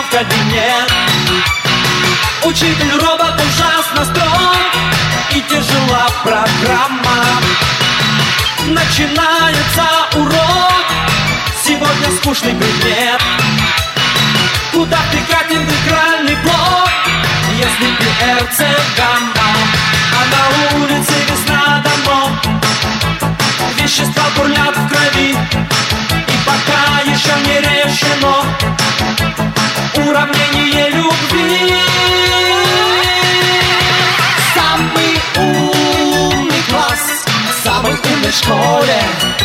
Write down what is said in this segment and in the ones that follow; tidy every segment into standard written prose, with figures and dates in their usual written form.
в кабинет. Учитель робот ужасно строг, и тяжела программа. Начинается урок, сегодня скучный предмет. Куда втыкать интегральный блок, если ПРЦ гамма? А на улице весна давно, вещества бурлят в крови, и пока еще не решено уравнение любви. Самый умный класс в самой умной школе.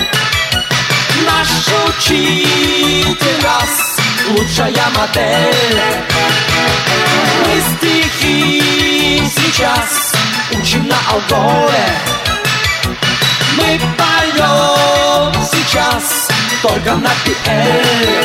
Наш учитель раз лучшая модель. Мы стихи сейчас учим на алголе. Мы поем сейчас только на PL.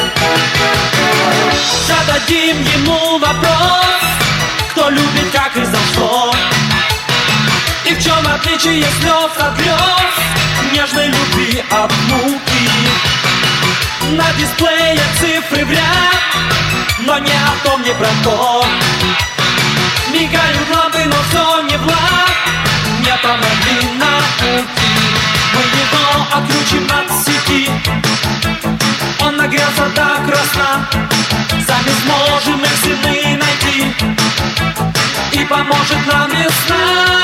Зададим ему вопрос, кто любит, как и за что, и в чем отличие слез от грез, нежной любви от муки. На дисплее цифры в ряд, но не о том, не про то. Мигают лампы, но все не влад, не помогли науки. Мы его отключим от сети, он нагрелся до красна. Сами сможем их сыны найти, и поможет нам весна.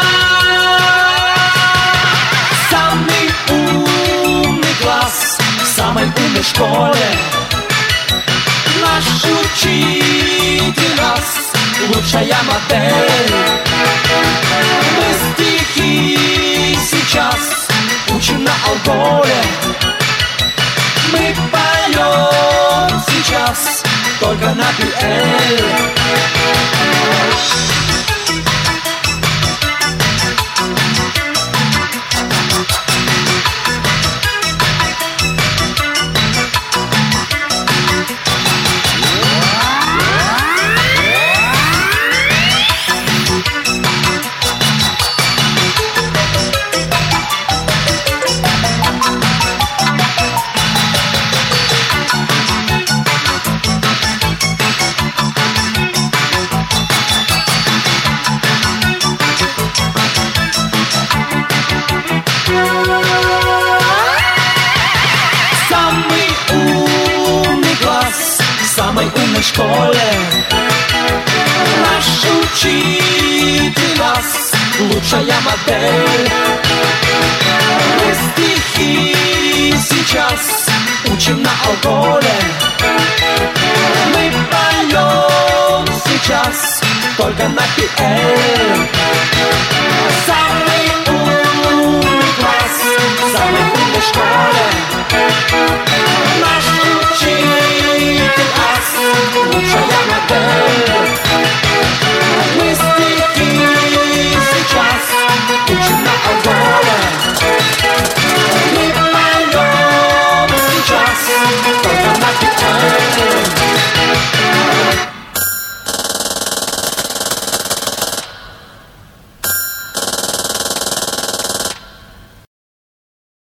Самый умный класс в самой умной школе. Наш учитель раз лучшая модель. Мы стихи сейчас учим на алголе. Мы поем сейчас только на PL. Школе. Наш учитель нас лучшая модель. Мы стихи сейчас учим на алголе. Мы поем сейчас только на PL.